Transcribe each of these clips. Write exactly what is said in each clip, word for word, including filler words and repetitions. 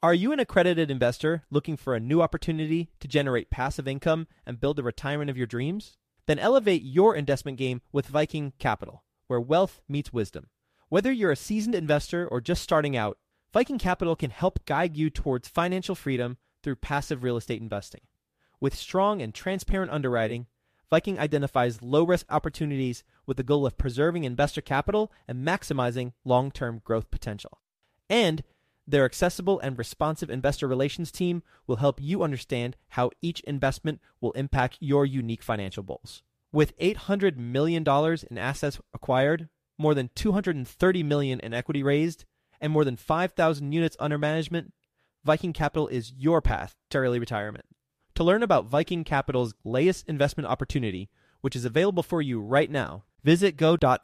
Are you an accredited investor looking for a new opportunity to generate passive income and build the retirement of your dreams? Then elevate your investment game with Viking Capital, where wealth meets wisdom. Whether you're a seasoned investor or just starting out, Viking Capital can help guide you towards financial freedom through passive real estate investing. With strong and transparent underwriting, Viking identifies low-risk opportunities with the goal of preserving investor capital and maximizing long-term growth potential. And their accessible and responsive investor relations team will help you understand how each investment will impact your unique financial goals. With eight hundred million dollars in assets acquired, more than two hundred thirty million dollars in equity raised, and more than five thousand units under management, Viking Capital is your path to early retirement. To learn about Viking Capital's latest investment opportunity, which is available for you right now, visit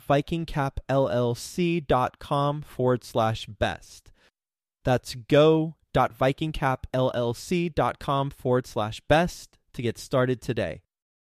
go.vikingcapllc.com forward slash best. That's go.vikingcapllc.com forward slash best to get started today.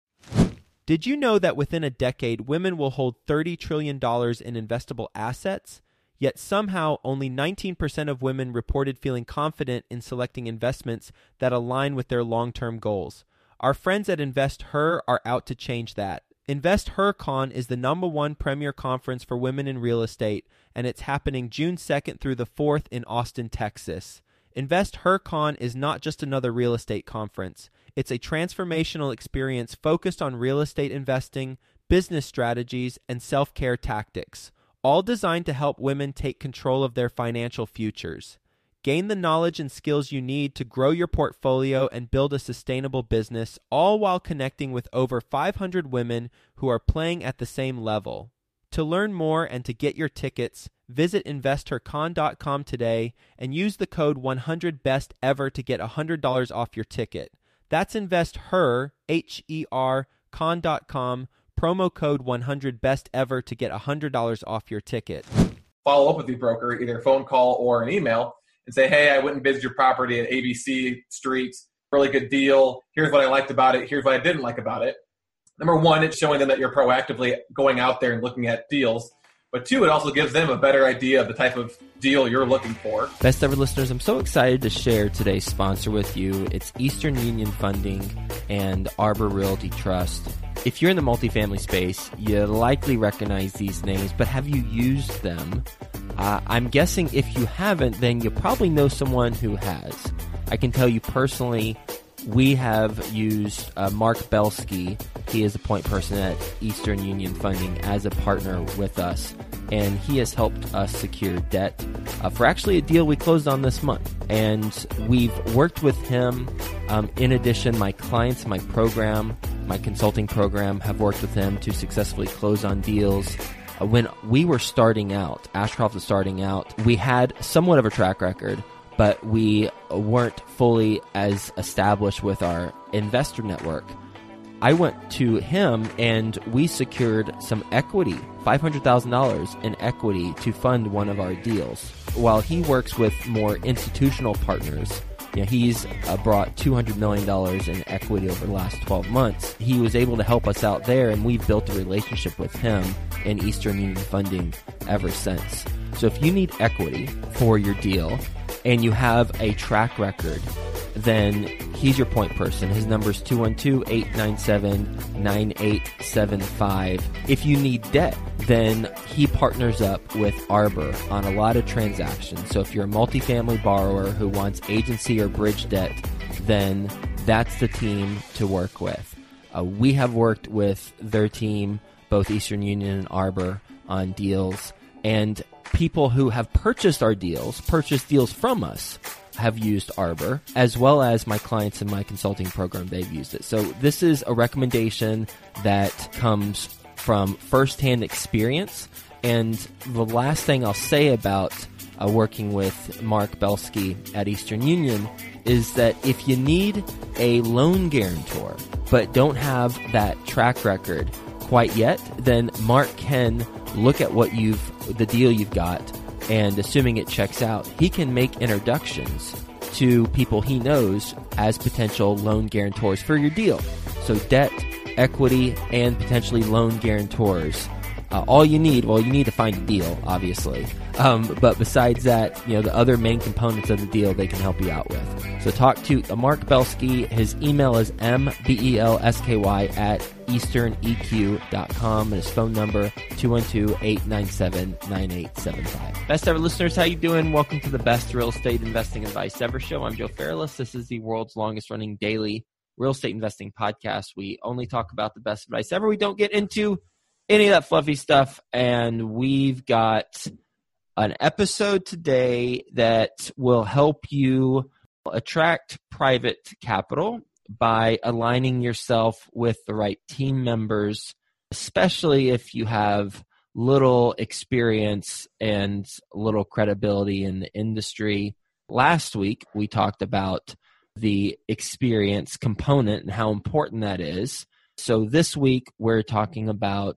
Did you know that within a decade, women will hold thirty trillion dollars in investable assets? Yet somehow only nineteen percent of women reported feeling confident in selecting investments that align with their long-term goals. Our friends at InvestHer are out to change that. InvestHerCon is the number one premier conference for women in real estate, and it's happening June second through the fourth in Austin, Texas. InvestHerCon is not just another real estate conference. It's a transformational experience focused on real estate investing, business strategies, and self-care tactics, all designed to help women take control of their financial futures. Gain the knowledge and skills you need to grow your portfolio and build a sustainable business, all while connecting with over five hundred women who are playing at the same level. To learn more and to get your tickets, visit investor con dot com today and use the code one hundred best ever to get one hundred dollars off your ticket. That's InvestHer, H E R, con dot com, promo code one hundred best ever to get one hundred dollars off your ticket. Follow up with your broker, either a phone call or an email, and say, hey, I went and visited your property at A B C Street. Really good deal. Here's what I liked about it. Here's what I didn't like about it. Number one, it's showing them that you're proactively going out there and looking at deals. But two, it also gives them a better idea of the type of deal you're looking for. Best ever listeners, I'm so excited to share today's sponsor with you. It's Eastern Union Funding and Arbor Realty Trust. If you're in the multifamily space, you likely recognize these names, but have you used them? Uh, I'm guessing if you haven't, then you probably know someone who has. I can tell you personally, we have used uh, Mark Belsky. He is a point person at Eastern Union Funding as a partner with us, and he has helped us secure debt uh, for actually a deal we closed on this month. And we've worked with him. Um, in addition, my clients, my program, my consulting program have worked with him to successfully close on deals. Uh, when we were starting out, Ashcroft was starting out, we had somewhat of a track record, but we weren't fully as established with our investor network. I went to him and we secured some equity, five hundred thousand dollars in equity to fund one of our deals. While he works with more institutional partners, you know, he's uh, brought two hundred million dollars in equity over the last twelve months. He was able to help us out there, and we've built a relationship with him and Eastern Union Funding ever since. So if you need equity for your deal and you have a track record, then he's your point person. His number is two one two, eight nine seven, nine eight seven five. If you need debt, then he partners up with Arbor on a lot of transactions. So if you're a multifamily borrower who wants agency or bridge debt, then that's the team to work with. Uh, we have worked with their team, both Eastern Union and Arbor, on deals, and people who have purchased our deals, purchased deals from us, have used Arbor, as well as my clients in my consulting program, they've used it. So this is a recommendation that comes from firsthand experience. And the last thing I'll say about uh, working with Mark Belsky at Eastern Union is that if you need a loan guarantor, but don't have that track record quite yet, then Mark can look at what you've, the deal you've got, and assuming it checks out, he can make introductions to people he knows as potential loan guarantors for your deal. So debt, equity, and potentially loan guarantors uh, all you need, well, you need to find a deal, obviously. Um, but besides that, you know, the other main components of the deal they can help you out with. So talk to Mark Belsky. His email is m b e l s k y at eastern e q dot com, and his phone number two one two, eight nine seven, nine eight seven five. Best ever listeners, how you doing? Welcome to the Best Real Estate Investing Advice Ever show. I'm Joe Fairless. This is the world's longest running daily real estate investing podcast. We only talk about the best advice ever. We don't get into any of that fluffy stuff. And we've got an episode today that will help you attract private capital by aligning yourself with the right team members, especially if you have little experience and little credibility in the industry. Last week, we talked about the experience component and how important that is. So this week, we're talking about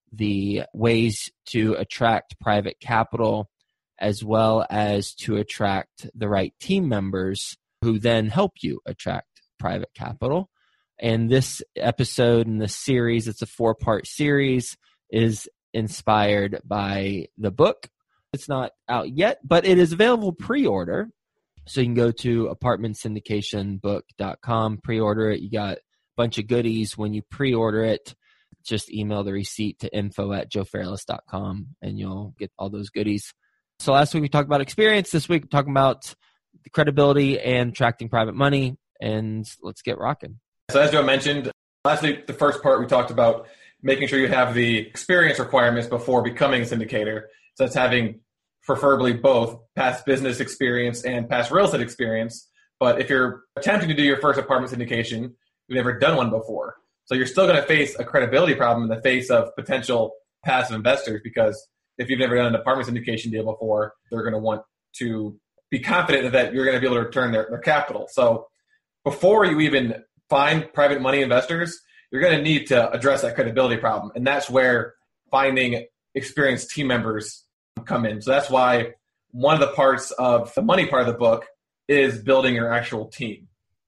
the ways to attract private capital, as well as to attract the right team members who then help you attract private capital. And this episode in this series, it's a four-part series, is inspired by the book. It's not out yet, but it is available pre-order. So you can go to apartment syndication book dot com, pre-order it. You got a bunch of goodies when you pre-order it. Just email the receipt to info at joe fairless dot com and you'll get all those goodies. So last week we talked about experience. This week we're talking about the credibility and attracting private money. And let's get rocking. So as Joe mentioned, last week, the first part we talked about making sure you have the experience requirements before becoming a syndicator. So that's having preferably both past business experience and past real estate experience. But if you're attempting to do your first apartment syndication, you've never done one before. So you're still going to face a credibility problem in the face of potential passive investors, because if you've never done an apartment syndication deal before, they're going to want to be confident that you're going to be able to return their, their capital. So before you even find private money investors, you're going to need to address that credibility problem. And that's where finding experienced team members come in. So that's why one of the parts of the money part of the book is building your actual team.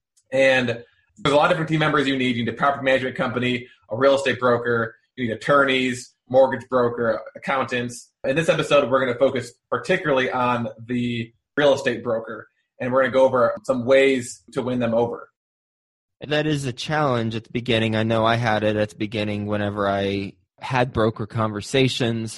And there's a lot of different team members you need. You need a property management company, a real estate broker, you need attorneys, mortgage broker, accountants. In this episode, we're going to focus particularly on the real estate broker, and we're going to go over some ways to win them over. That is a challenge at the beginning. I know I had it at the beginning whenever I had broker conversations.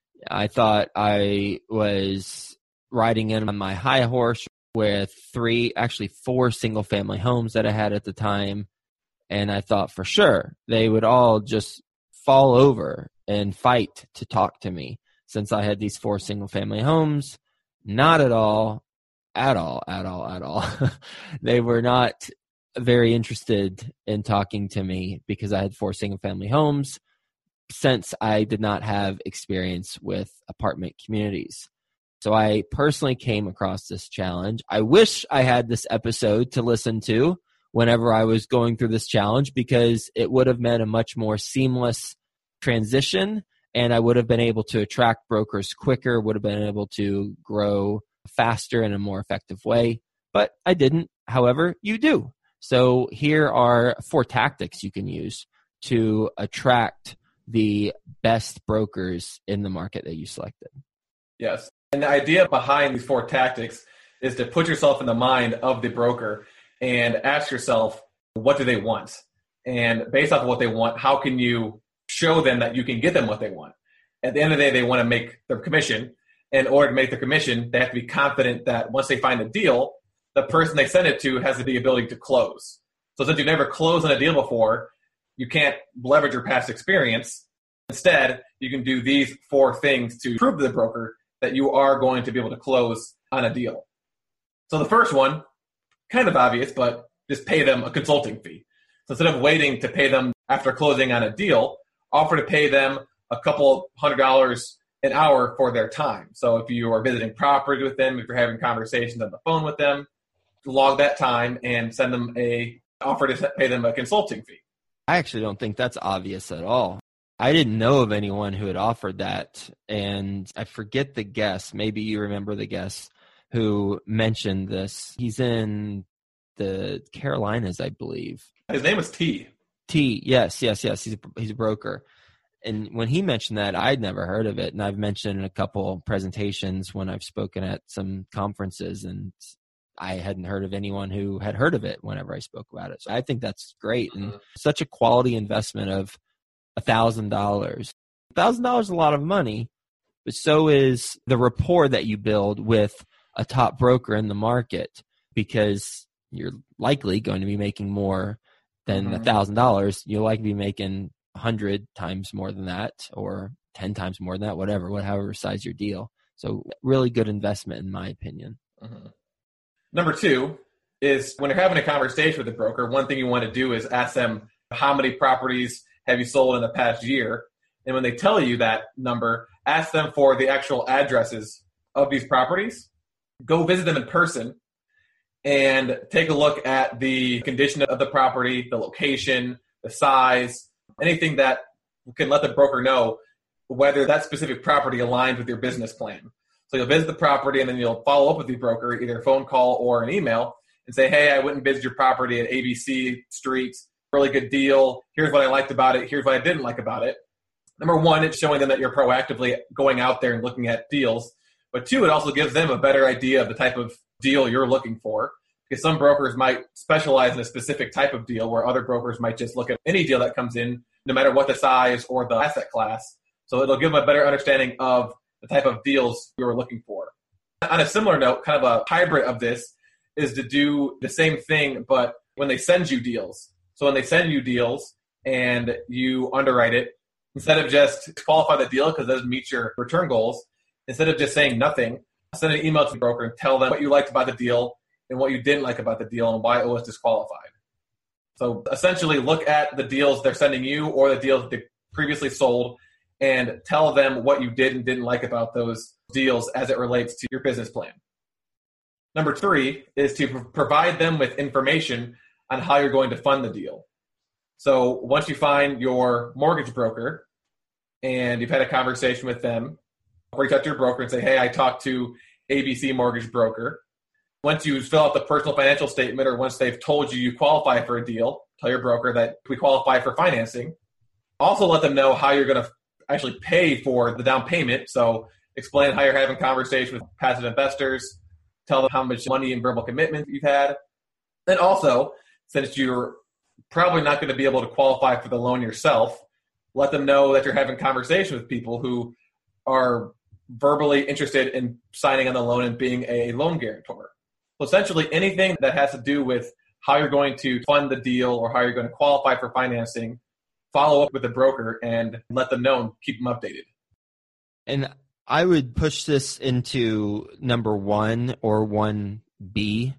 I thought I was riding in on my high horse with three, actually four single family homes that I had at the time. And I thought for sure they would all just fall over and fight to talk to me since I had these four single family homes. Not at all, at all, at all, at all. They were not very interested in talking to me because I had four single family homes, since I did not have experience with apartment communities. So I personally came across this challenge. I wish I had this episode to listen to whenever I was going through this challenge, because it would have meant a much more seamless transition, and I would have been able to attract brokers quicker, would have been able to grow faster in a more effective way. But I didn't. However, you do. So here are four tactics you can use to attract the best brokers in the market that you selected. Yes. And the idea behind these four tactics is to put yourself in the mind of the broker and ask yourself, what do they want? And based off of what they want, how can you show them that you can get them what they want? At the end of the day, they want to make their commission. In order to make their commission, they have to be confident that once they find a deal, the person they send it to has the ability to close. So since you've never closed on a deal before, you can't leverage your past experience. Instead, you can do these four things to prove to the broker that you are going to be able to close on a deal. So the first one, kind of obvious, but just pay them a consulting fee. So instead of waiting to pay them after closing on a deal, offer to pay them a couple hundred dollars an hour for their time. So if you are visiting property with them, if you're having conversations on the phone with them, log that time and send them a offer to pay them a consulting fee. I actually don't think that's obvious at all. I didn't know of anyone who had offered that. And I forget the guest. Maybe you remember the guest who mentioned this. He's in the Carolinas, I believe. His name was T. T, yes, yes, yes. He's a, he's a broker. And when he mentioned that, I'd never heard of it. And I've mentioned in a couple presentations when I've spoken at some conferences, and I hadn't heard of anyone who had heard of it whenever I spoke about it. So I think that's great. And such a quality investment of a thousand dollars. A thousand dollars is a lot of money, but so is the rapport that you build with a top broker in the market, because you're likely going to be making more than a Mm-hmm. thousand dollars. You'll likely be making a hundred times more than that, or ten times more than that, whatever, whatever size your deal. So really good investment in my opinion. Mm-hmm. Number two is when you're having a conversation with a broker, one thing you want to do is ask them, how many properties have you sold in the past year? And when they tell you that number, ask them for the actual addresses of these properties. Go visit them in person and take a look at the condition of the property, the location, the size, anything that can let the broker know whether that specific property aligns with your business plan. So you'll visit the property and then you'll follow up with the broker, either a phone call or an email, and say, hey, I went and visited your property at A B C Street. Really good deal. Here's what I liked about it. Here's what I didn't like about it. Number one, it's showing them that you're proactively going out there and looking at deals. But two, it also gives them a better idea of the type of deal you're looking for. Because some brokers might specialize in a specific type of deal, where other brokers might just look at any deal that comes in, no matter what the size or the asset class. So it'll give them a better understanding of the type of deals you're looking for. On a similar note, kind of a hybrid of this is to do the same thing, but when they send you deals. So when they send you deals and you underwrite it, instead of just qualify the deal because it doesn't meet your return goals, instead of just saying nothing, send an email to the broker and tell them what you liked about the deal and what you didn't like about the deal and why it was disqualified. So essentially look at the deals they're sending you or the deals they previously sold and tell them what you did and didn't like about those deals as it relates to your business plan. Number three is to provide them with information on how you're going to fund the deal. So once you find your mortgage broker and you've had a conversation with them, reach out to your broker and say, hey, I talked to A B C Mortgage Broker. Once you fill out the personal financial statement, or once they've told you you qualify for a deal, tell your broker that we qualify for financing. Also let them know how you're going to actually pay for the down payment. So explain how you're having conversations with passive investors, tell them how much money and verbal commitment you've had. And also, since you're probably not going to be able to qualify for the loan yourself, let them know that you're having conversations with people who are verbally interested in signing on the loan and being a loan guarantor. So essentially anything that has to do with how you're going to fund the deal or how you're going to qualify for financing, follow up with the broker and let them know and keep them updated. And I would push this into number one or one B,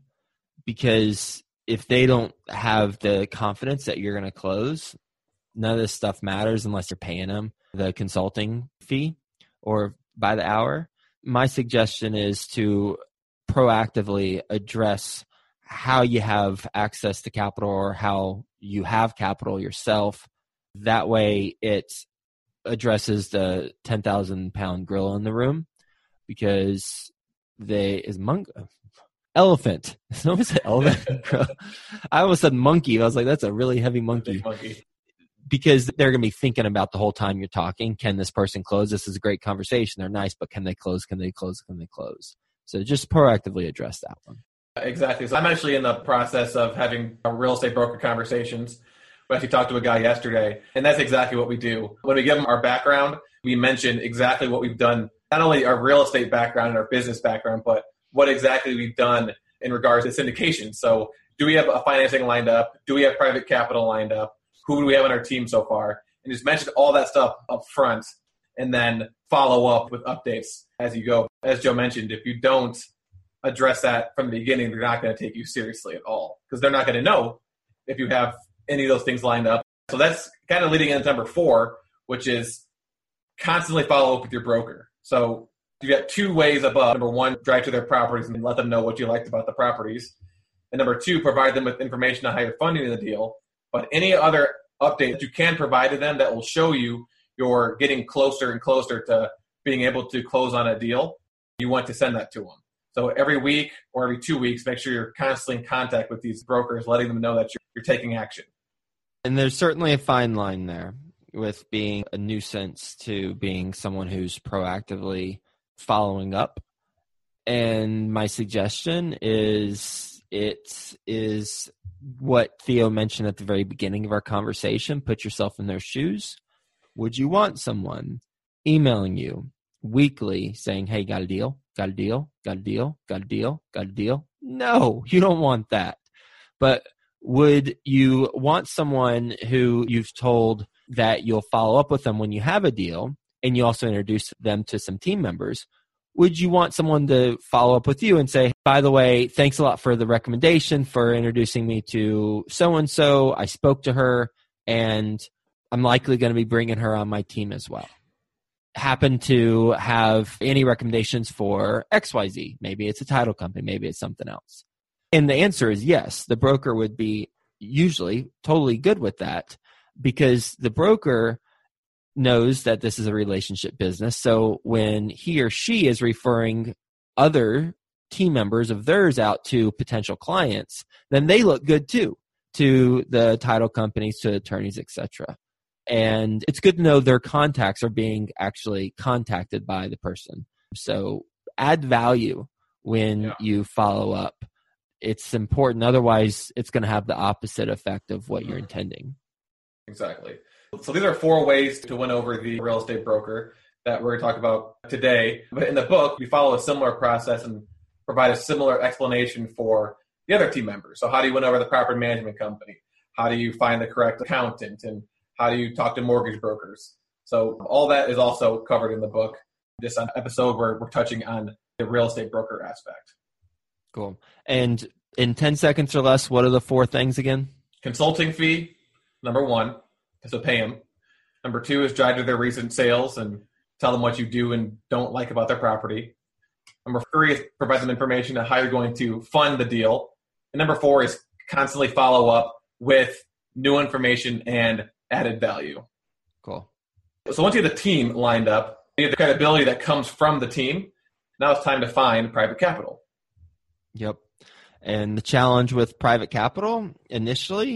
because if they don't have the confidence that you're going to close, none of this stuff matters unless you're paying them the consulting fee or by the hour. My suggestion is to proactively address how you have access to capital or how you have capital yourself. That way it addresses the ten thousand pound gorilla in the room, because they is monk elephant. Someone said elephant. I almost said monkey. I was like, that's a really heavy monkey. monkey. Because they're going to be thinking about the whole time you're talking. Can this person close? This is a great conversation. They're nice, but can they close? Can they close? Can they close? So just proactively address that one. Exactly. So I'm actually in the process of having a real estate broker conversations. We actually talked to a guy yesterday, and that's exactly what we do. When we give them our background, we mention exactly what we've done, not only our real estate background and our business background, but what exactly we've done in regards to syndication. So do we have a financing lined up? Do we have private capital lined up? Who do we have on our team so far? And just mention all that stuff up front and then follow up with updates as you go. As Joe mentioned, if you don't address that from the beginning, they're not going to take you seriously at all, because they're not going to know if you have any of those things lined up. So that's kind of leading into number four, which is constantly follow up with your broker. So you've got two ways above. Number one, drive to their properties and let them know what you liked about the properties. And number two, provide them with information on how you're funding the deal. But any other update that you can provide to them that will show you you're getting closer and closer to being able to close on a deal, you want to send that to them. So every week or every two weeks, make sure you're constantly in contact with these brokers, letting them know that you're, you're taking action. And there's certainly a fine line there. with being a nuisance to being someone who's proactively following up. And my suggestion is it is what Theo mentioned at the very beginning of our conversation. Put yourself in their shoes. Would you want someone emailing you weekly saying, hey, got a deal, got a deal, got a deal, got a deal, got a deal? No, you don't want that. But would you want someone who you've told that you'll follow up with them when you have a deal, and you also introduce them to some team members? Would you want someone to follow up with you and say, by the way, thanks a lot for the recommendation for introducing me to so-and-so. I spoke to her, and I'm likely going to be bringing her on my team as well. Happen to have any recommendations for X Y Z? Maybe it's a title company. Maybe it's something else. And the answer is yes. The broker would be usually totally good with that, because the broker knows that this is a relationship business. So when he or she is referring other team members of theirs out to potential clients, then they look good too, to the title companies, to attorneys, et cetera. And it's good to know their contacts are being actually contacted by the person. So add value when yeah. you follow up. It's important. Otherwise, it's going to have the opposite effect of what mm-hmm. you're intending. Exactly. So these are four ways to win over the real estate broker that we're going to talk about today. But in the book, we follow a similar process and provide a similar explanation for the other team members. So how do you win over the property management company? How do you find the correct accountant? And how do you talk to mortgage brokers? So all that is also covered in the book. This episode where we're touching on the real estate broker aspect. Cool. And in ten seconds or less, what are the four things again? Consulting fee, number one. So pay them. Number two is drive to their recent sales and tell them what you do and don't like about their property. Number three is provide them information on how you're going to fund the deal. And number four is constantly follow up with new information and added value. Cool. So once you have the team lined up, you have the credibility that comes from the team. Now it's time to find private capital. Yep. And the challenge with private capital initially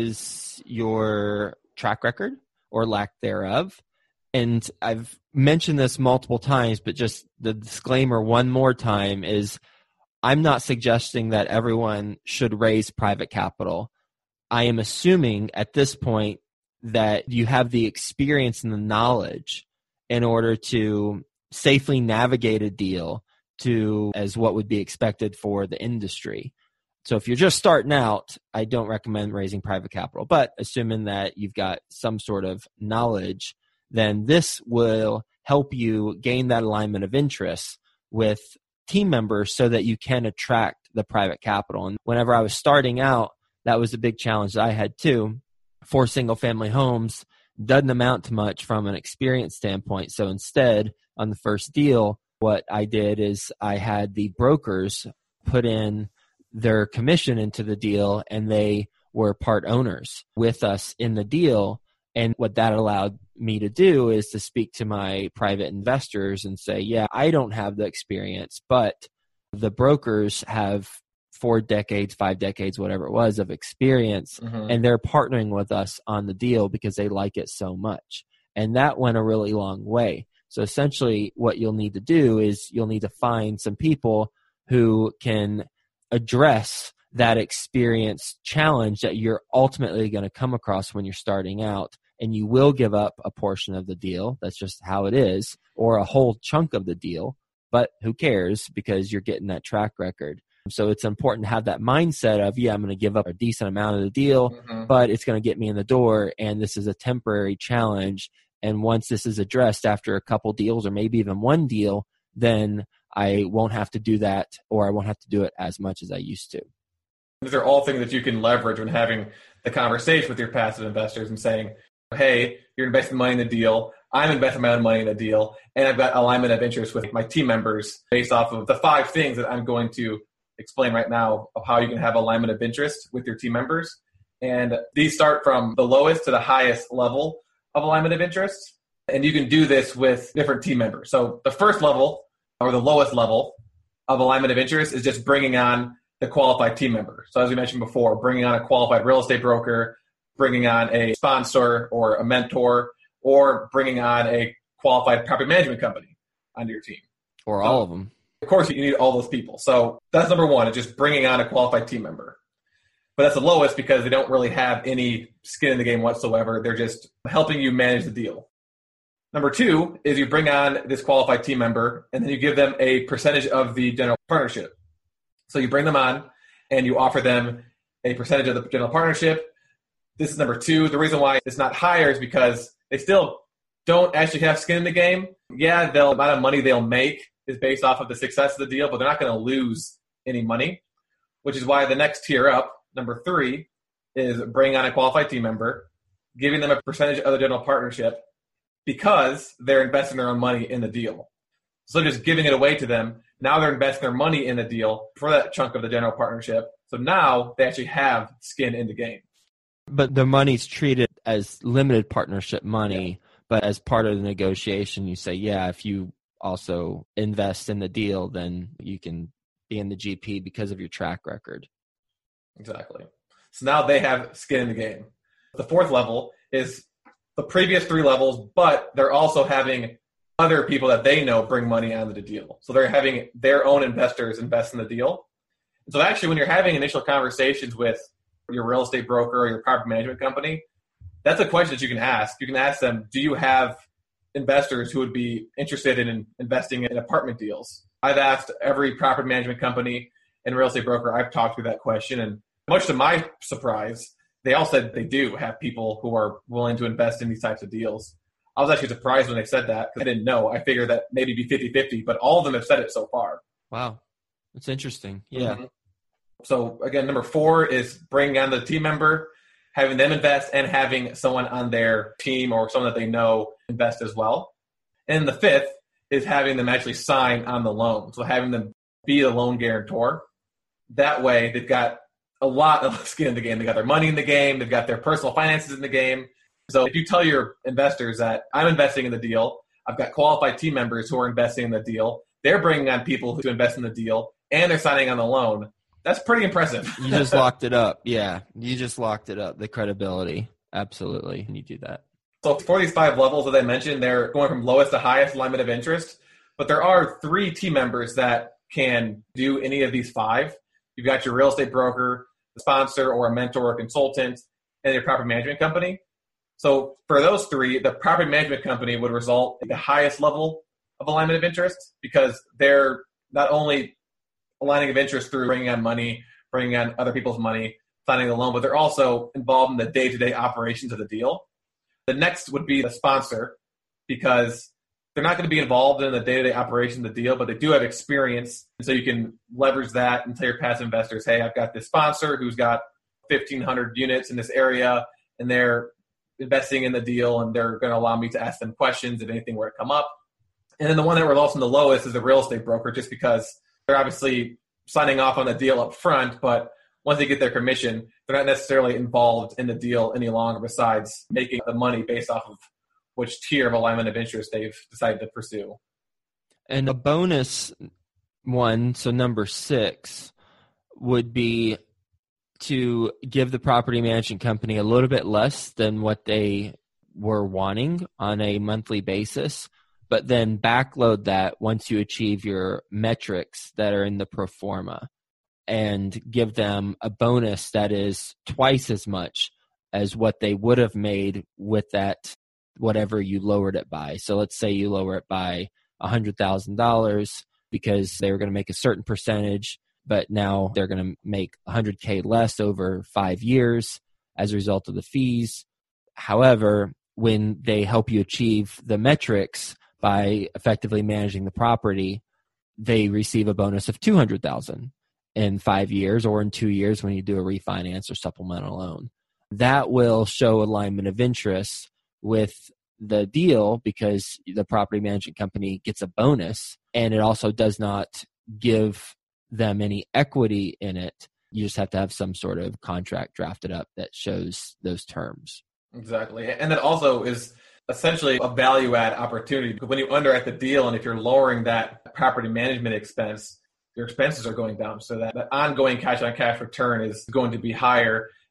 is your track record or lack thereof. And I've mentioned this multiple times, but just the disclaimer one more time is I'm not suggesting that everyone should raise private capital. I am assuming at this point that you have the experience and the knowledge in order to safely navigate a deal to as what would be expected for the industry. So if you're just starting out, I don't recommend raising private capital. But assuming that you've got some sort of knowledge, then this will help you gain that alignment of interest with team members so that you can attract the private capital. And whenever I was starting out, that was a big challenge that I had too. For single-family homes doesn't amount to much from an experience standpoint. So instead, on the first deal, what I did is I had the brokers put in their commission into the deal, and they were part owners with us in the deal. And what that allowed me to do is to speak to my private investors and say, yeah, I don't have the experience, but the brokers have four decades, five decades, whatever it was, of experience, mm-hmm. and they're partnering with us on the deal because they like it so much. And that went a really long way. So essentially what you'll need to do is you'll need to find some people who can address that experience challenge that you're ultimately going to come across when you're starting out. And you will give up a portion of the deal. That's just how it is, or a whole chunk of the deal. But who cares, because you're getting that track record. So it's important to have that mindset of, yeah, I'm going to give up a decent amount of the deal, mm-hmm. but it's going to get me in the door. And this is a temporary challenge. And once this is addressed after a couple deals or maybe even one deal, then I won't have to do that, or I won't have to do it as much as I used to. These are all things that you can leverage when having the conversation with your passive investors and saying, hey, you're investing money in the deal. I'm investing my own money in the deal. And I've got alignment of interest with my team members based off of the five things that I'm going to explain right now of how you can have alignment of interest with your team members. And these start from the lowest to the highest level of alignment of interest. And you can do this with different team members. So the first level, or the lowest level of alignment of interest, is just bringing on the qualified team member. So as we mentioned before, bringing on a qualified real estate broker, bringing on a sponsor or a mentor or bringing on a qualified property management company onto your team. Or all of them. Of course, you need all those people. So that's number one, is just bringing on a qualified team member. But that's the lowest because they don't really have any skin in the game whatsoever. They're just helping you manage the deal. Number two is you bring on this qualified team member, and then you give them a percentage of the general partnership. So you bring them on, and you offer them a percentage of the general partnership. This is number two. The reason why it's not higher is because they still don't actually have skin in the game. Yeah, the amount of money they'll make is based off of the success of the deal, but they're not going to lose any money, which is why the next tier up, number three, is bring on a qualified team member, giving them a percentage of the general partnership because they're investing their own money in the deal. So just giving it away to them, now they're investing their money in the deal for that chunk of the general partnership. So now they actually have skin in the game. But the money's treated as limited partnership money, yeah. But as part of the negotiation, you say, yeah, if you also invest in the deal, then you can be in the G P because of your track record. Exactly. So now they have skin in the game. The fourth level is the previous three levels, but they're also having other people that they know bring money onto the deal. So they're having their own investors invest in the deal. And so actually, when you're having initial conversations with your real estate broker or your property management company, that's a question that you can ask. You can ask them, do you have investors who would be interested in investing in apartment deals? I've asked every property management company and real estate broker I've talked through that question, and much to my surprise, they all said they do have people who are willing to invest in these types of deals. I was actually surprised when they said that because I didn't know. I figured that maybe it'd be fifty-fifty, but all of them have said it so far. Wow. That's interesting. Yeah. Mm-hmm. So again, number four is bringing on the team member, having them invest, and having someone on their team or someone that they know invest as well. And the fifth is having them actually sign on the loan. So having them be the loan guarantor. That way they've got a lot of skin in the game. They got their money in the game. They've got their personal finances in the game. So if you tell your investors that I'm investing in the deal, I've got qualified team members who are investing in the deal, they're bringing on people to invest in the deal, and they're signing on the loan, that's pretty impressive. You just locked it up. Yeah, you just locked it up, the credibility. Absolutely, and you do that. So for these five levels that I mentioned, they're going from lowest to highest alignment of interest, but there are three team members that can do any of these five. You've got your real estate broker, the sponsor or a mentor or consultant, and your property management company. So for those three, the property management company would result in the highest level of alignment of interest because they're not only aligning of interest through bringing on money, bringing on other people's money, signing the loan, but they're also involved in the day-to-day operations of the deal. The next would be the sponsor because they're not going to be involved in the day-to-day operation of the deal, but they do have experience. And so you can leverage that and tell your past investors, hey, I've got this sponsor who's got fifteen hundred units in this area, and they're investing in the deal, and they're going to allow me to ask them questions if anything were to come up. And then the one that results in the lowest is the real estate broker, just because they're obviously signing off on the deal up front, but once they get their commission, they're not necessarily involved in the deal any longer besides making the money based off of which tier of alignment of interest they've decided to pursue. And a bonus one, so number six, would be to give the property management company a little bit less than what they were wanting on a monthly basis, but then backload that once you achieve your metrics that are in the pro forma and give them a bonus that is twice as much as what they would have made with that, whatever you lowered it by. So let's say you lower it by one hundred thousand dollars because they were going to make a certain percentage, but now they're going to make one hundred K less over five years as a result of the fees. However, when they help you achieve the metrics by effectively managing the property, they receive a bonus of two hundred thousand dollars in five years or in two years when you do a refinance or supplemental loan. That will show alignment of interest with the deal because the property management company gets a bonus, and it also does not give them any equity in it. You just have to have some sort of contract drafted up that shows those terms. Exactly. And that also is essentially a value add opportunity. When you underwrite the deal, and if you're lowering that property management expense, your expenses are going down. So that, that ongoing cash on cash return is going to be higher.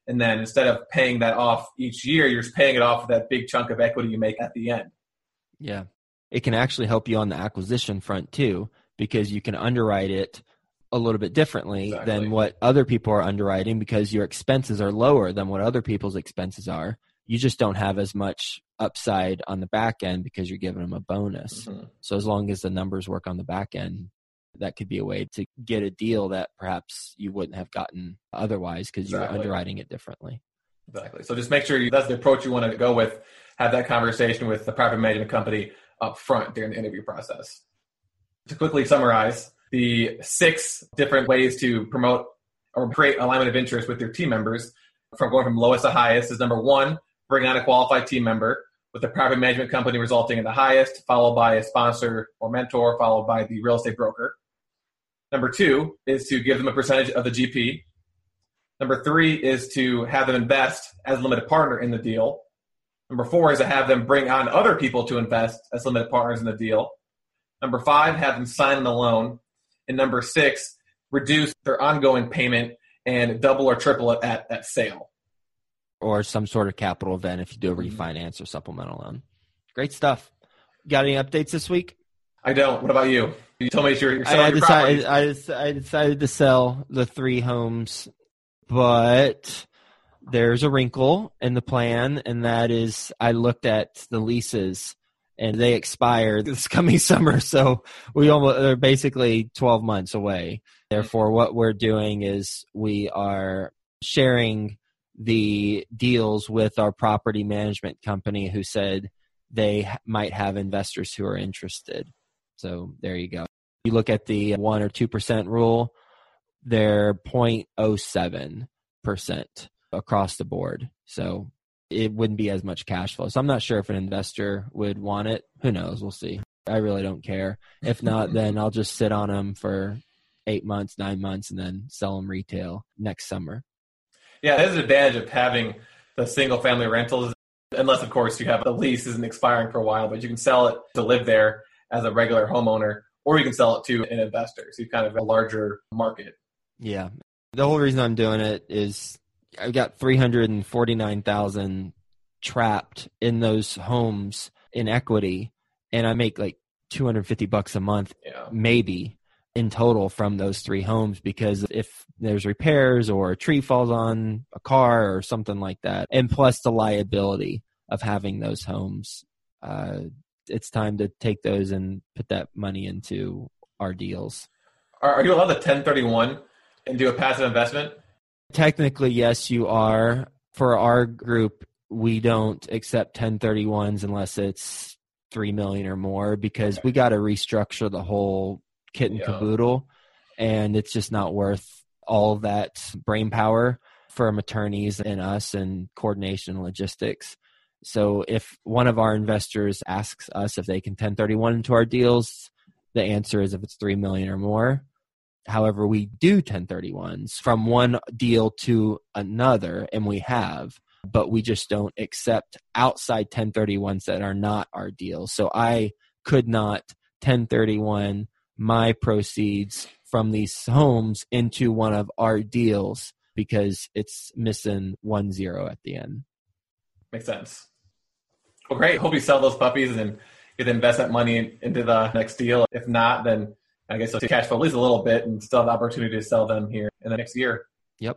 And then instead of paying that off each year, you're just paying it off with that big chunk of equity you make at the end. Yeah. It can actually help you on the acquisition front too, because you can underwrite it a little bit differently Exactly. than what other people are underwriting, because your expenses are lower than what other people's expenses are. You just don't have as much upside on the back end because you're giving them a bonus. Mm-hmm. So as long as the numbers work on the back end, that could be a way to get a deal that perhaps you wouldn't have gotten otherwise because Exactly. you're underwriting it differently. Exactly. So just make sure you, that's the approach you want to go with. Have that conversation with the property management company up front during the interview process. To quickly summarize, the six different ways to promote or create alignment of interest with your team members, from going from lowest to highest, is number one, bring on a qualified team member, with the property management company resulting in the highest, followed by a sponsor or mentor, followed by the real estate broker. Number two is to give them a percentage of the G P. Number three is to have them invest as a limited partner in the deal. Number four is to have them bring on other people to invest as limited partners in the deal. Number five, have them sign on the loan. And number six, reduce their ongoing payment and double or triple it at, at sale. Or some sort of capital event if you do a refinance or supplemental loan. Great stuff. Got any updates this week? I don't. What about you? You told me you're, you're selling I your decided, properties. I, I decided to sell the three homes, but there's a wrinkle in the plan, and that is I looked at the leases, and they expire this coming summer, so we almost they're basically twelve months away. Therefore, what we're doing is we are sharing the deals with our property management company, who said they might have investors who are interested. So there you go. You look at the one or two percent rule, they're zero point zero seven percent across the board. So it wouldn't be as much cash flow. So I'm not sure if an investor would want it. Who knows? We'll see. I really don't care. If not, then I'll just sit on them for eight months, nine months, and then sell them retail next summer. Yeah, there's an advantage of having the single family rentals, unless, of course, you have the lease isn't expiring for a while, but you can sell it to live there as a regular homeowner, or you can sell it to an investor. So you kind of have a larger market. Yeah. The whole reason I'm doing it is I've got three hundred forty-nine thousand trapped in those homes in equity, and I make like two hundred fifty bucks a month, Yeah. maybe in total from those three homes, because if there's repairs or a tree falls on a car or something like that, and plus the liability of having those homes, uh, it's time to take those and put that money into our deals. Are, are you allowed to ten thirty-one and do a passive investment? Technically, yes, you are. For our group, we don't accept ten thirty-ones unless it's three million or more, because we got to restructure the whole kit and Yeah. caboodle, and it's just not worth all that brain power from attorneys and us and coordination and logistics. So if one of our investors asks us if they can ten thirty-one into our deals, the answer is if it's three million or more. However, we do ten thirty-ones from one deal to another, and we have, but we just don't accept outside ten thirty-ones that are not our deals. So I could not ten thirty-one my proceeds from these homes into one of our deals because it's missing one zero at the end. Makes sense. Well, great. Hope you sell those puppies and get the investment money into the next deal. If not, then I guess you'll cash flow at least a little bit and still have the opportunity to sell them here in the next year. Yep.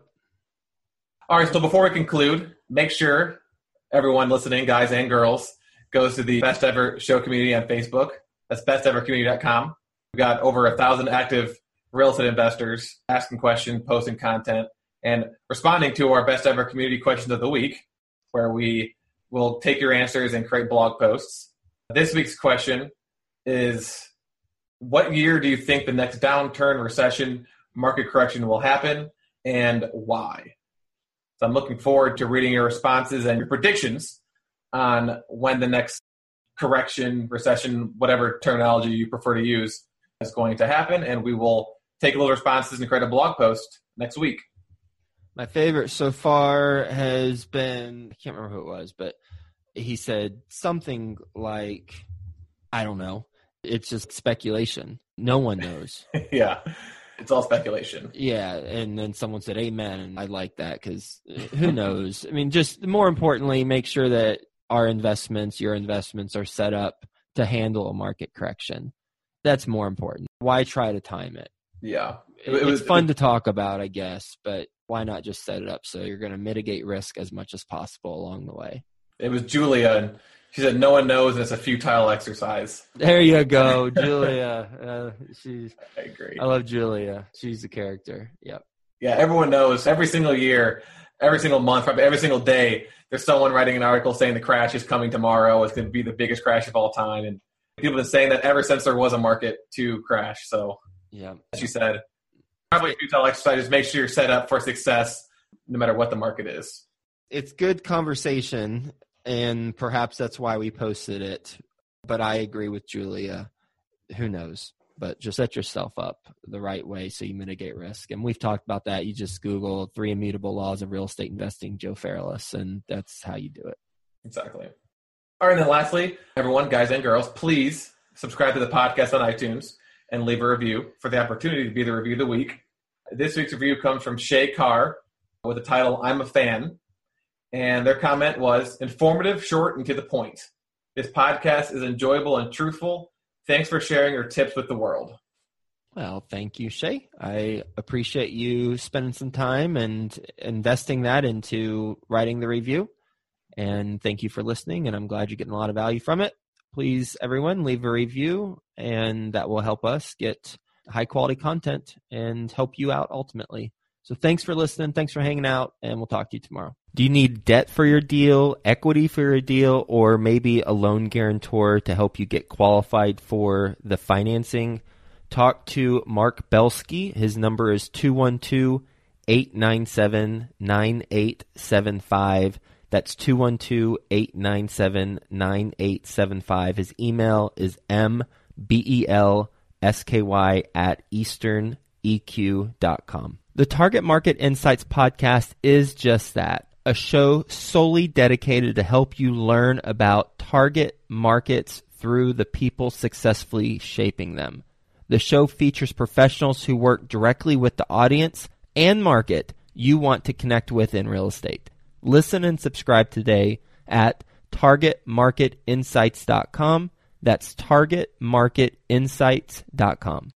All right. So before we conclude, make sure everyone listening, guys and girls, goes to the Best Ever Show community on Facebook. That's best ever community dot com. We've got over a thousand active real estate investors asking questions, posting content, and responding to our Best Ever Community Questions of the Week, where we will take your answers and create blog posts. This week's question is, what year do you think the next downturn, recession, market correction will happen, and why? So I'm looking forward to reading your responses and your predictions on when the next correction, recession, whatever terminology you prefer to use, is going to happen, and we will take a little responses and create a blog post next week. My favorite so far has been, I can't remember who it was, but he said something like, I don't know. It's just speculation. No one knows. Yeah. It's all speculation. Yeah, and then someone said amen, and I like that because who knows? I mean, just more importantly, make sure that our investments, your investments, are set up to handle a market correction. That's more important. Why try to time it? Yeah. It, it was, it's fun it, to talk about, I guess, but why not just set it up so you're going to mitigate risk as much as possible along the way? It was Julia, and she said, no one knows, and it's a futile exercise. There you go, Julia. Uh, she's. I agree. I love Julia. She's a character. Yep. Yeah, everyone knows. Every single year, every single month, probably every single day, there's someone writing an article saying the crash is coming tomorrow. It's going to be the biggest crash of all time. And people have been saying that ever since there was a market to crash. So, yeah, as you said, probably a futile exercise. Just make sure you're set up for success no matter what the market is. It's good conversation, and perhaps that's why we posted it. But I agree with Julia. Who knows? But just set yourself up the right way so you mitigate risk. And we've talked about that. You just Google three immutable laws of real estate investing, Joe Fairless, and that's how you do it. Exactly. All right, and then lastly, everyone, guys and girls, please subscribe to the podcast on iTunes and leave a review for the opportunity to be the review of the week. This week's review comes from Shay Carr with the title, I'm a Fan. And their comment was, informative, short, and to the point. This podcast is enjoyable and truthful. Thanks for sharing your tips with the world. Well, thank you, Shay. I appreciate you spending some time and investing that into writing the review. And thank you for listening, and I'm glad you're getting a lot of value from it. Please, everyone, leave a review, and that will help us get high-quality content and help you out ultimately. So thanks for listening. Thanks for hanging out, and we'll talk to you tomorrow. Do you need debt for your deal, equity for your deal, or maybe a loan guarantor to help you get qualified for the financing? Talk to Mark Belsky. His number is two one two, eight nine seven, nine eight seven five. That's two one two, eight nine seven, nine eight seven five. His email is m b e l s k y at eastern e q dot com. The Target Market Insights podcast is just that, a show solely dedicated to help you learn about target markets through the people successfully shaping them. The show features professionals who work directly with the audience and market you want to connect with in real estate. Listen and subscribe today at target market insights dot com. That's target market insights dot com.